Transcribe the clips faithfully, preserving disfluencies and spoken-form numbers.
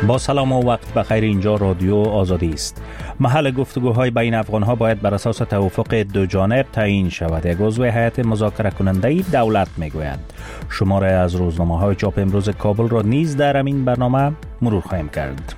با سلام و وقت بخیر. اینجا رادیو آزادی است. محل گفتگوهای بین افغانها باید بر اساس توافق دو جانب تعیین شود. یک عضو هیئت مذاکره کننده دولت میگوید. شماره از روزنامه‌های چاپ امروز کابل را نیز در این برنامه مرور خواهیم کرد.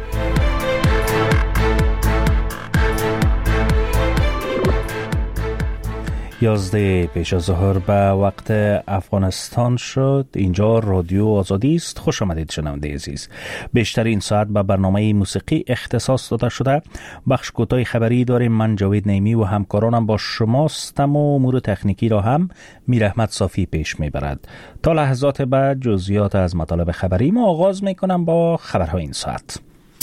یازده پیش از ظهر به وقت افغانستان شد. اینجا رادیو آزادی است. خوش آمدید شنونده عزیز. بیشترین ساعت به برنامه موسیقی اختصاص داده شده. بخش کوتاه خبری داریم. من جاوید نیمی و همکارانم با شماستم و امور تکنیکی را هم میر احمد صافی پیش میبرد. تا لحظات بعد جزئیات از مطالب خبری ما آغاز میکنم با خبرهای این ساعت.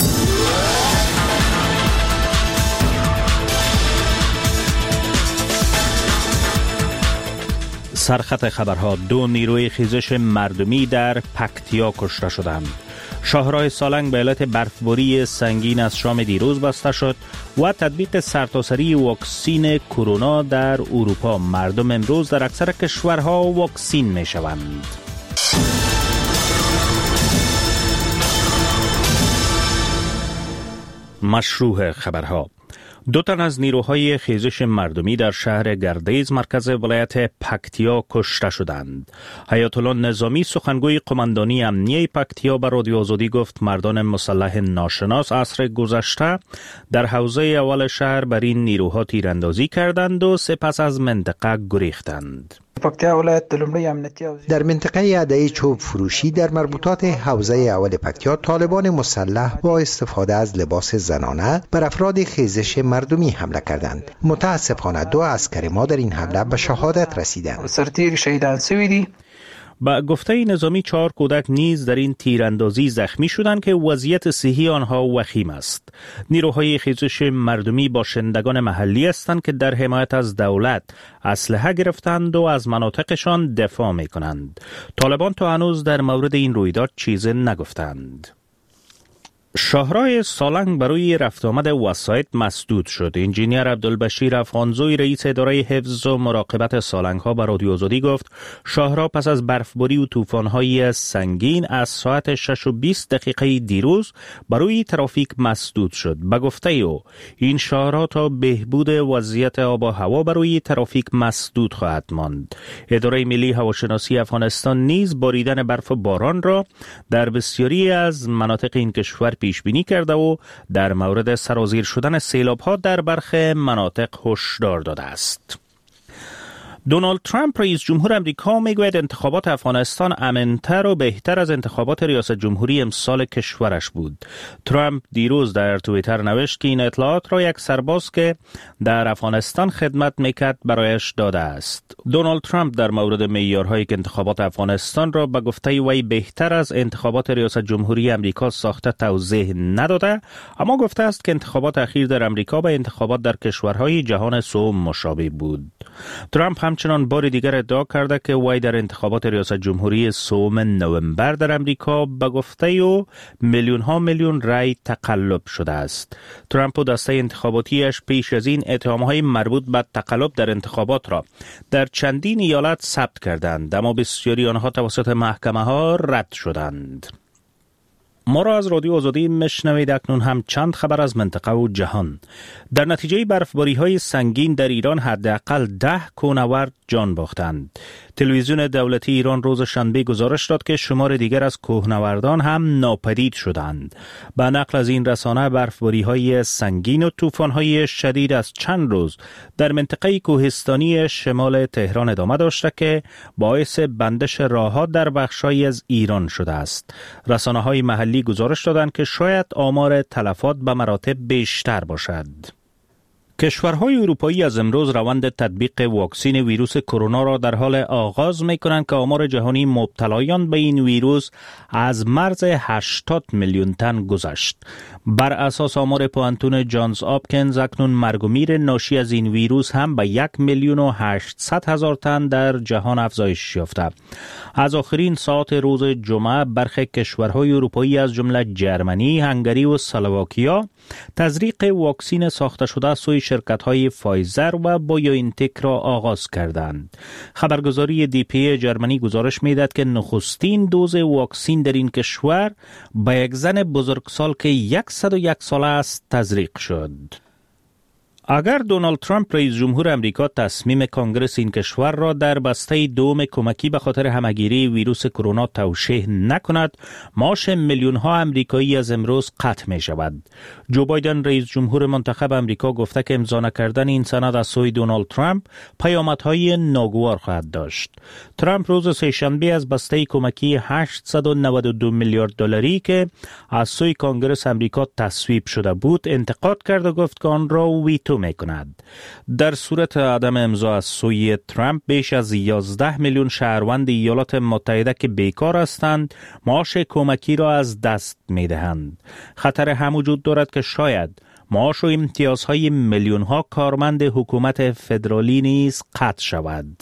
سرخط خبرها: دو نیروی خیزش مردمی در پکتیا کشته شدند. شاهراه سالنگ به علت برفباری سنگین از شام دیروز بسته شد و تطبیق سرتاسری واکسین کرونا در اروپا. مردم امروز در اکثر کشورها واکسین می شوند. مشروع خبرها: دو تن از نیروهای خیزش مردمی در شهر گردیز مرکز ولایت پکتیا کشته شدند. حیات الله نظامی سخنگوی قماندانی امنیه پکتیا به رادیو آزادی گفت مردان مسلح ناشناس عصر گذشته در حوزه اول شهر بر این نیروها تیراندازی کردند و سپس از منطقه گریختند. در منطقه عده‌ای چوب فروشی در مربوطات حوزه اول پکتیا طالبان مسلح با استفاده از لباس زنانه بر افراد خیزش مردمی حمله کردند. متاسفانه دو عسکر ما در این حمله به شهادت رسیدند. سرتیر شهیدان سویدی. با گفته نظامی چهار کودک نیز در این تیراندازی زخمی شدند که وضعیت صحی آنها وخیم است. نیروهای خیزش مردمی باشندگان محلی هستند که در حمایت از دولت اسلحه گرفتند و از مناطقشان دفاع می کنند. طالبان تا هنوز در مورد این رویداد چیزی نگفتند. شاهراه سالنگ برای رفت آمد وسایط مسدود شد. انجینیر عبدالبشیر افغانزوی رئیس اداره حفظ و مراقبت سالنگ ها به رادیو آزادی گفت شاهراه پس از برفباری و طوفان‌های سنگین از ساعت شش و بیست دقیقه دیروز برای ترافیک مسدود شد. به گفته او این شاهراه تا بهبود وضعیت آب و هوا برای ترافیک مسدود خواهد ماند. اداره ملی هواشناسی افغانستان نیز باریدن برف و باران را در بسیاری از مناطق این کشور پیش بینی کرده و در مورد سرازیر شدن سیلاب‌ها در برخی مناطق هشدار داده است. دونالد ترامپ رئیس جمهور امریکا میگوید انتخابات افغانستان امن‌تر و بهتر از انتخابات ریاست جمهوری امسال کشورش بود. ترامپ دیروز در توییتر نوشت که این اطلاعات را یک سرباز که در افغانستان خدمت میکرد برایش داده است. دونالد ترامپ در مورد معیارهایی که انتخابات افغانستان را به گفته وی بهتر از انتخابات ریاست جمهوری امریکا ساخته توضیح نداده، اما گفته است که انتخابات اخیر در امریکا به انتخابات در کشورهای جهان سوم مشابه بود. ترامپ همچنان بار دیگر ادعا کرده که وی در انتخابات ریاست جمهوری سوم نوامبر در امریکا به گفته او میلیون ها میلیون رای تقلب شده است. ترامپ و دسته انتخاباتیش پیش از این اتهام‌های مربوط به تقلب در انتخابات را در چندین ایالت ثبت کردند، اما بسیاری آنها توسط محکمه ها رد شدند. ما را از رادیو آزادی میشنوید. اکنون هم چند خبر از منطقه و جهان. در نتیجه برفباری‌های سنگین در ایران حداقل ده کوهنورد جان باختند. تلویزیون دولتی ایران روز شنبه گزارش داد که شمار دیگر از کوهنوردان هم ناپدید شدند. به نقل از این رسانه برفباری‌های سنگین و طوفان‌های شدید از چند روز در منطقه کوهستانی شمال تهران ادامه داشته که باعث بندش راه‌ها در بخش‌هایی از ایران شده است. رسانه‌های محلی گزارش دادند که شاید آمار تلفات به مراتب بیشتر باشد. کشورهای اروپایی از امروز روند تطبیق واکسین ویروس کرونا را در حال آغاز می‌کنند که آمار جهانی مبتلایان به این ویروس از مرز هشتاد میلیون تن گذشت. بر اساس آمار پوانتون جانز آپکنز اکنون مرگ و میر ناشی از این ویروس هم به یک میلیون و هشتصد هزار تن در جهان افزایش یافته. از آخرین ساعت روز جمعه برخی کشورهای اروپایی از جمله جرمنی، هنگری و اسلواکیا تزریق واکسین ساخته شده سوی شرکت‌های فایزر و بایوانتک را آغاز کردند. خبرگزاری دی پی جرمنی گزارش می‌دهد که نخستین دوز واکسین در این کشور به یک زن بزرگسال که صد و یک ساله است تزریق شد. اگر دونالد ترامپ رئیس جمهور امریکا تصمیم کنگره این کشور را در بسته دوم کمکی به خاطر همهگیری ویروس کرونا توشیح نکند، معاش میلیون ها امریکایی از امروز قطع می شود. جو بایدن رئیس جمهور منتخب امریکا گفته که امضا نکردن این سند از سوی دونالد ترامپ پیامدهای ناگوار خواهد داشت. ترامپ روز سه‌شنبه از بسته کمکی هشتصد و نود و دو میلیارد دلاری که از سوی کنگره امریکا تصویب شده بود انتقاد کرد و گفت که آن را ویتو می کند. در صورت عدم امضا از سوی ترامپ بیش از یازده میلیون شهروند ایالات متحده که بیکار هستند معاش کمکی را از دست می دهند. خطر هم وجود دارد که شاید معاش و امتیازهای میلیون ها کارمند حکومت فدرالی نیز قطع شود.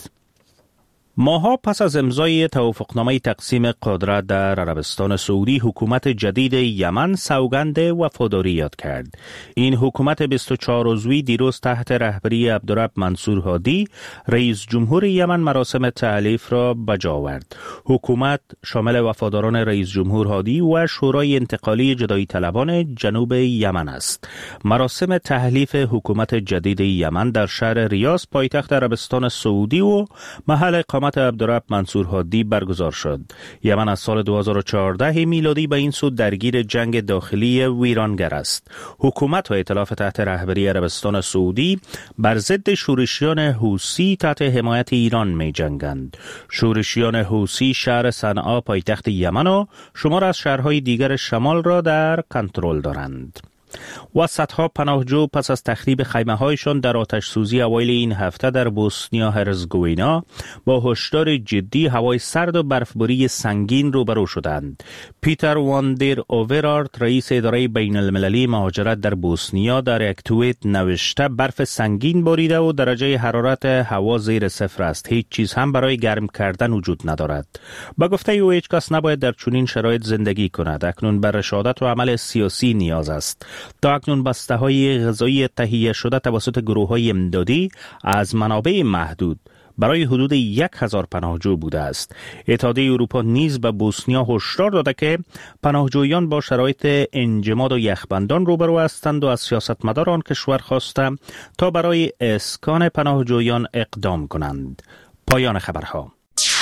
ماها پس از امضای توافقنامه تقسیم قدرت در عربستان سعودی، حکومت جدید یمن سوگند وفاداری یاد کرد. این حکومت بیست و چهار عضوی دیروز تحت رهبری عبدالرب منصور هادی رئیس جمهور یمن مراسم تحلیف را بجا آورد. حکومت شامل وفاداران رئیس جمهور هادی و شورای انتقالی جدایی طلبان جنوب یمن است. مراسم تحلیف حکومت جدید یمن در شهر ریاض پایتخت عربستان سعودی و محل اقامت عبدالرب منصور هادی برگزار شد. یمن از سال دو هزار و چهارده میلادی به این سو درگیر جنگ داخلی ویرانگر است. حکومت و ائتلاف تحت رهبری عربستان سعودی بر ضد شورشیان حوثی تحت حمایت ایران می جنگند. شورشیان حوثی شهر صنعا پایتخت یمن و شمار از شهرهای دیگر شمال را در کنترل دارند. و صدها پناهجو پس از تخریب خیمه هایشان در آتش سوزی اوایل این هفته در بوسنیا هرزگوینا با هشدار جدی هوای سرد و برفباری سنگین روبرو شدند. پیتر واندر اوورارت رئیس اداره بین المللی مهاجرت در بوسنیا در یک توییت نوشته برف سنگین باریده و درجه حرارت هوا زیر صفر است. هیچ چیز هم برای گرم کردن وجود ندارد. با گفته او هیچ کس نباید در چنین شرایط زندگی کند. اکنون بر رشادت و عمل سیاسی نیاز است. تا اکنون بسته های غذایی تهیه شده توسط گروه های امدادی از منابع محدود برای حدود یک هزار پناهجو بوده است. اتحادیه اروپا نیز به بوسنیا هشدار داده که پناهجویان با شرایط انجماد و یخبندان روبرو هستند و از سیاستمدار آن کشور خواسته تا برای اسکان پناهجویان اقدام کنند. پایان خبرها.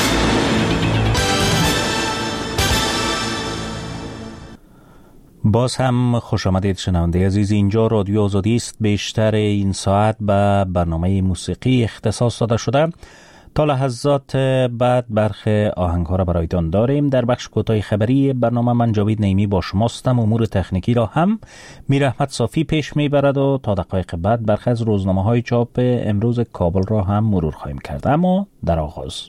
باز هم خوش آمدید شنونده عزیز. اینجا رادیو آزادی است. بیشتر این ساعت به برنامه موسیقی اختصاص داده شده. تا لحظات بعد برخ آهنگ‌ها را برایتان داریم. در بخش کوتاه خبری برنامه من جاوید نعیمی با شماستم. امور تکنیکی را هم میر احمد صافی پیش میبرد و تا دقایق بعد برخ از روزنامه‌های چاپ امروز کابل را هم مرور خواهیم کرد. اما در آغاز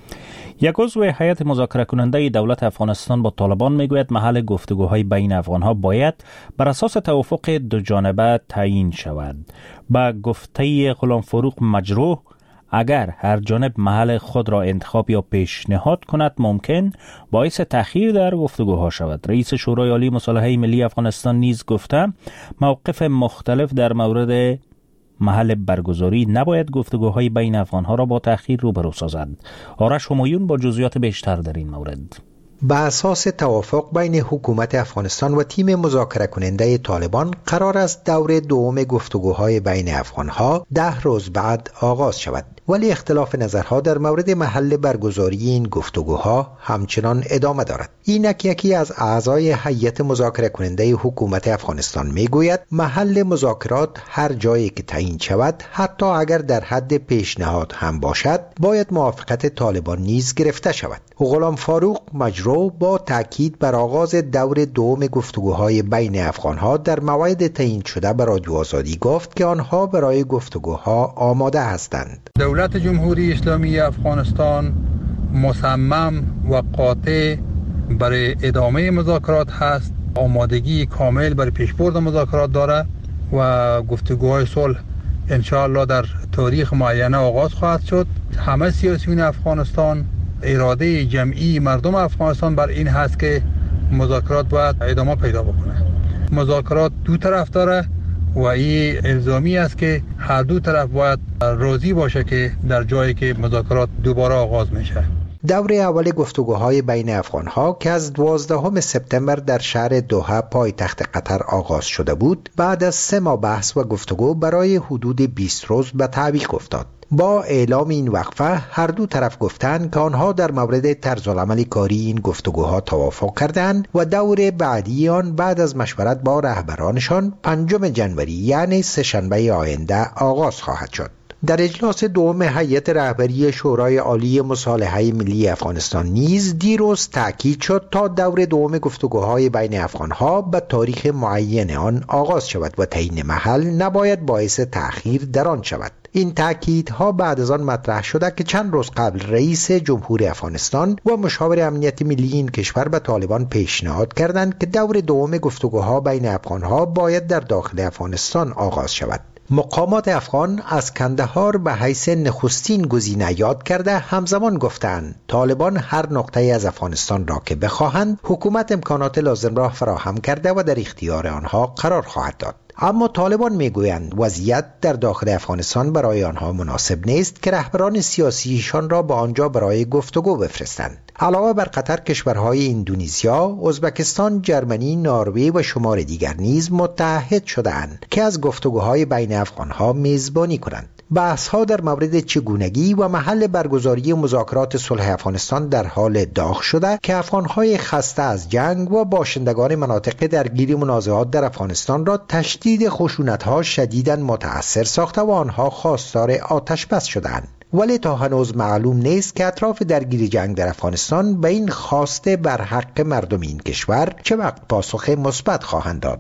یک عضو هیئت مذاکره کننده دولت افغانستان با طالبان میگوید محل گفتگوهای بین افغانها باید بر اساس توافق دو جانبه تعیین شود. با گفته غلام فروغ مجروح اگر هر جانب محل خود را انتخاب یا پیشنهاد کند ممکن باعث تأخیر در گفتگوها شود. رئیس شورای عالی مصالحه ملی افغانستان نیز گفته موقف مختلف در مورد محل برگزاری نباید گفتگوهای بین افغانها را با تأخیر روبرو سازد. آرش همایون با جزئیات بیشتر در این مورد. به اساس توافق بین حکومت افغانستان و تیم مذاکره کننده طالبان قرار است دور دوم گفتگوهای بین افغانها ده روز بعد آغاز شود، ولی اختلاف نظرها در مورد محل برگزاری این گفتگوها همچنان ادامه دارد. اینک یکی از اعضای هیئت مذاکره کننده حکومت افغانستان میگوید محل مذاکرات هر جایی که تعیین شود، حتی اگر در حد پیشنهاد هم باشد، باید موافقت طالبان نیز گرفته شود. غلام فاروق مجروح با تاکید بر آغاز دور دوم گفتگوهای بین افغانها در موعد تعیین شده به رادیو آزادی گفت که آنها برای گفتگوها آماده هستند. دولت جمهوری اسلامی افغانستان مصمم و قاطع برای ادامه مذاکرات هست. آمادگی کامل برای پیشبرد مذاکرات داره و گفتگوهای صلح انشاءالله در تاریخ معینه آغاز خواهد شد. همه سیاسیون افغانستان، اراده جمعی مردم افغانستان بر این هست که مذاکرات باید ادامه پیدا بکنه. مذاکرات دو طرف داره و این الزامی است که هر دو طرف باید راضی باشه که در جایی که مذاکرات دوباره آغاز میشه. دوره اول گفتگوهای بین افغانها که از دوازدهم سپتامبر در شهر دوحه پایتخت قطر آغاز شده بود، بعد از سه ماه بحث و گفتگو برای حدود بیست روز به تعویق افتاد. با اعلام این وقفه هر دو طرف گفتند که آنها در مورد طرزالعمل کاری این گفتگوها توافق کردند و دور بعدی آن بعد از مشورت با رهبرانشان پنجم جنوری یعنی سه‌شنبه آینده آغاز خواهد شد. در اجلاس دوم هیئت رهبری شورای عالی مصالحه ملی افغانستان نیز دیروز تأکید شد تا دور دوم گفتگوهای بین افغانها به تاریخ معین آن آغاز شود و تعیین محل نباید باعث تأخیر در آن شود. این تأکیدها بعد از آن مطرح شده که چند روز قبل رئیس جمهور افغانستان و مشاور امنیت ملی این کشور به طالبان پیشنهاد کردند که دور دوم گفتگوها بین افغانها باید در داخل افغانستان آغاز شود. مقامات افغان از کندهار به حیث نخستین گزینه یاد کرده همزمان گفتند طالبان هر نقطه‌ای از افغانستان را که بخواهند حکومت امکانات لازم را فراهم کرده و در اختیار آنها قرار خواهد داد. اما طالبان میگویند وضعیت در داخل افغانستان برای آنها مناسب نیست که رهبران سیاسیشان را به آنجا برای گفتگو بفرستند. علاوه بر قطر، کشورهای اندونزیا، ازبکستان، جرمنی، نروژ و شمار دیگر نیز متحد شده‌اند که از گفتگوهای بین افغانها میزبانی کنند. بحث‌ها در مورد چگونگی و محل برگزاری مذاکرات صلح افغانستان در حال داغ شده که افغان‌های خسته از جنگ و باشندگان مناطق درگیر منازعات در افغانستان را تشدید خشونت‌ها شدیداً متأثر ساخته و آنها خواستار آتش بس شده‌اند. ولی تا هنوز معلوم نیست که اطراف درگیر جنگ در افغانستان به این خواسته بر حق مردم این کشور چه وقت پاسخ مثبت خواهند داد.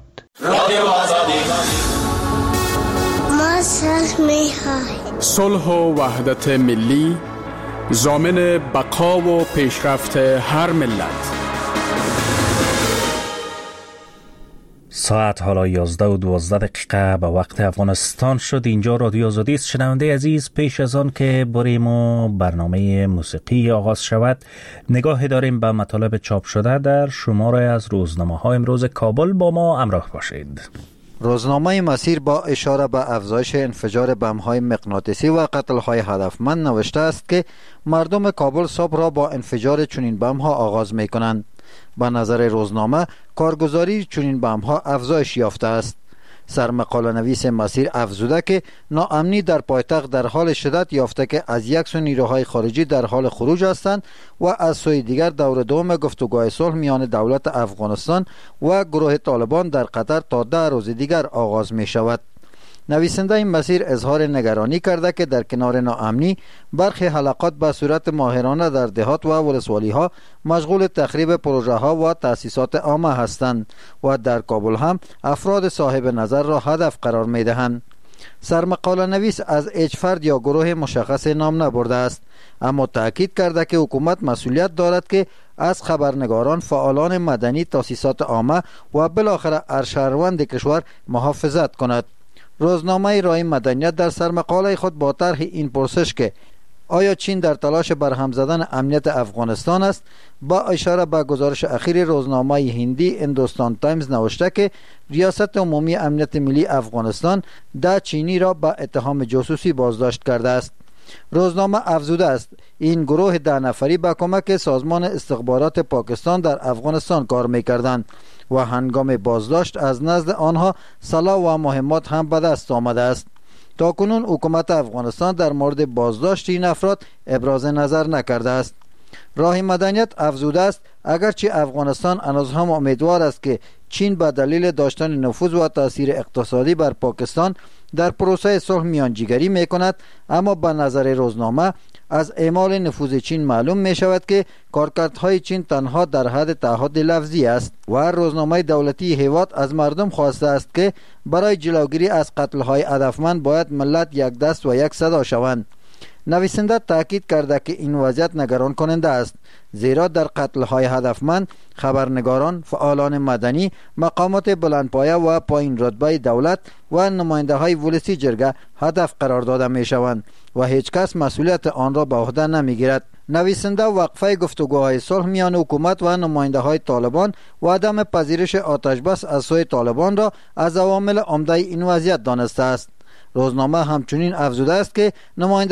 صلح و وحدت ملی ضامن بقا و پیشرفت هر ملت. ساعت حالا یازده و دوازده دقیقه به وقت افغانستان شد. اینجا رادیو آزادی است. شنونده عزیز، پیش از آن که بریم و برنامه موسیقی آغاز شود، نگاه داریم به مطالب چاپ شده در شماره از روزنامه ها امروز کابل. با ما همراه باشید. روزنامه مسیر با اشاره به افزایش انفجار بم‌های مغناطیسی و قتل‌های هدفمند نوشته است که مردم کابل صبح را با انفجار چنین بم‌ها آغاز می‌کنند. به نظر روزنامه کارگزاری چنین بم‌ها افزایش یافته است. سرمقاله نویس مسیر افزوده که ناامنی در پایتخت در حال شدت یافته که از یک سو نیروهای خارجی در حال خروج هستند و از سوی دیگر دور دوم گفتگوهای صلح میان دولت افغانستان و گروه طالبان در قطر تا ده روز دیگر آغاز می شود. نویسنده این مسیر اظهار نگرانی کرده که در کنار ناامنی برخی حلقات به صورت ماهرانه در دهات و ولسوالی ها مشغول تخریب پروژه ها و تأسیسات عامه هستند و در کابل هم افراد صاحب نظر را هدف قرار می دهند. سرمقاله نویس از هیچ فرد یا گروه مشخص نام نبرده است، اما تأکید کرده که حکومت مسئولیت دارد که از خبرنگاران، فعالان مدنی، تأسیسات عامه و بالاخره هر شهروند کشور محافظت کند. روزنامه رای مدنیت در سرمقاله خود با طرح این پرسش که آیا چین در تلاش برهم زدن امنیت افغانستان است، با اشاره به گزارش اخیر روزنامه هندی هندوستان تایمز نوشته که ریاست عمومی امنیت ملی افغانستان ده چینی را به اتهام جاسوسی بازداشت کرده است. روزنامه افزوده است این گروه ده نفری به کمک سازمان استخبارات پاکستان در افغانستان کار می‌کردند و هنگام بازداشت از نزد آنها سلاح و مهمات هم به دست آمده است. تاکنون حکومت افغانستان در مورد بازداشت این افراد ابراز نظر نکرده است. راه مدنیت افزوده است اگرچه افغانستان هنوز هم امیدوار است که چین به دلیل داشتن نفوذ و تاثیر اقتصادی بر پاکستان در پروسه صلح میانجیگری میکند، اما به نظر روزنامه از اعمال نفوذ چین معلوم می شود که کارکردهای چین تنها در حد تعهد لفظی است و روزنامه دولتی هیواد از مردم خواسته است که برای جلوگیری از قتل‌های هدفمند باید ملت یک دست و یک صدا شوند. نویسنده تاکید کرده که این وضعیت نگران کننده است، زیرا در قتل‌های هدفمند خبرنگاران، فعالان مدنی، مقامات بلندپایه و پایین رتبه دولت و نماینده‌های ولسی جرگه هدف قرار داده می‌شوند و هیچ کس مسئولیت آن را به عهده نمی‌گیرد. نویسنده وقفه گفتگوهای صلح میان حکومت و نماینده های طالبان و عدم پذیرش آتش بس از سوی طالبان را از عوامل عمده این وضعیت دانسته است. روزنامه همچنین افزوده است که نماینده